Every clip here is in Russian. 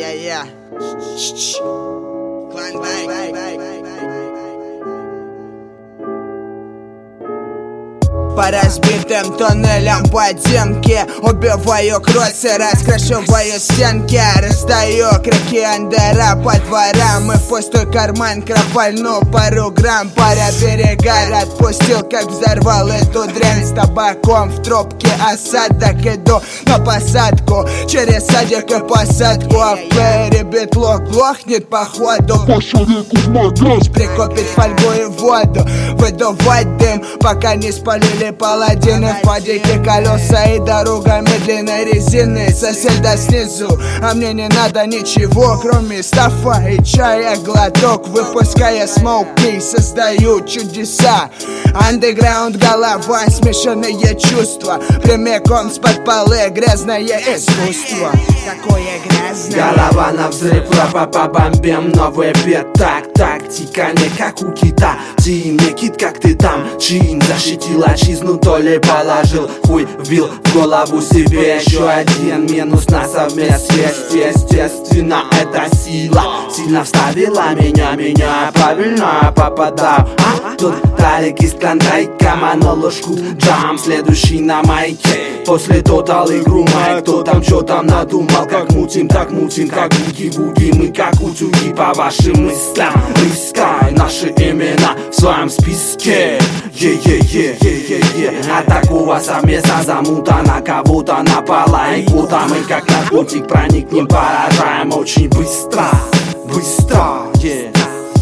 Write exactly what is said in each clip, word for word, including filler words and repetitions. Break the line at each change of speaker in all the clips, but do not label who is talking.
yeah, yeah. Clan Bang. По разбитым туннелям подземки убиваю кроссы, раскрашиваю стенки, раздаю крики андера по дворам и в пустой карман кропальну пару грамм. Паря перегар отпустил, как взорвал эту дрянь. С табаком в трубке осадок иду на посадку через садик и посадку, а в плеере битло глохнет походу.
Пошел реку в магаз,
Прикупить фольгу и воду, выдувать дым, пока не спалили паладины. В падике колеса и дорога медленной резины. Сосед да снизу, а мне не надо ничего, кроме стафа и чая глоток. Выпуская смоуки, создаю чудеса. Андеграунд, голова, смешанные чувства. Прямиком с-под полы, грязное искусство. Какое грязное.
Голова на взрыв, ра-па-па-бомбим, новый бит. Так, тактика не как у кита. Ти мне кит, как ты там. Чин защитил отчизну, то ли положил хуй, вбил в голову себе. Еще один минус на совмест есть. Естественно, это сила сильно вставила меня, меня правильно попадал. А тут Талик из Клондайка, монолошку джам, следующий на майке. После тотал игру майк, кто там что там надумал. Как мутим, так мутим, как буги-буги. Мы как утюги по вашим мыслям. Искай наши имена в своем списке. Е-е-е-е-е-е. А такого совместно замута на кого-то напала и куда мы как наркотик проникнем, поражаем очень быстро. Быстро, yeah.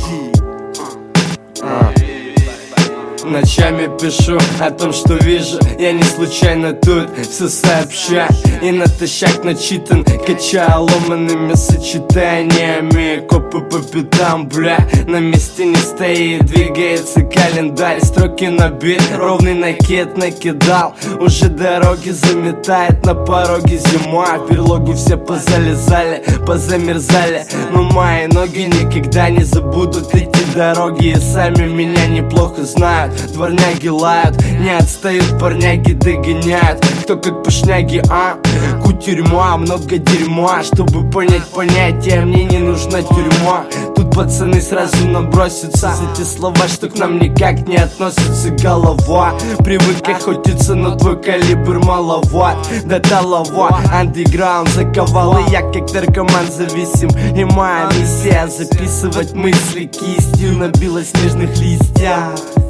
Ночами пишу о том, что вижу. Я не случайно тут все сообщаю. И натощак начитан, качаю ломаными сочетаниями. Копы по пятам, бля, на месте не стоит. Двигается календарь, строки на бит, ровный накид накидал. Уже дороги заметает, на пороге зима. Берлоги все позалезали, позамерзали. Но мои ноги никогда не забудут эти дороги. И сами меня неплохо знают. Дворняги лают, не отстают, парняги догоняют. Кто как пошняги, а? Кутерьма, много дерьма. Чтобы понять понятие, мне не нужна тюрьма. Тут пацаны сразу набросятся за те слова, что к нам никак не относится голова. Привык охотиться, но твой калибр маловат. Да талова, андеграунд заковал, и я как наркоман зависим. И моя миссия записывать мысли кистью на белоснежных листьях.